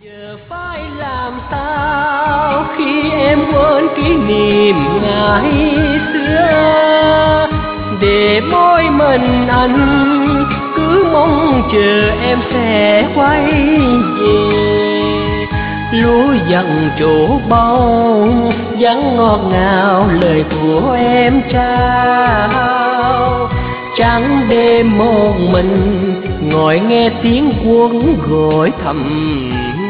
Giờ phải làm sao khi em quên kỷ niệm ngày xưa, để mỗi mình anh cứ mong chờ em sẽ quay về. Lúa dần trổ bông vắng ngọt ngào lời của em trao. Trắng đêm một mình ngồi nghe tiếng quân gọi thầm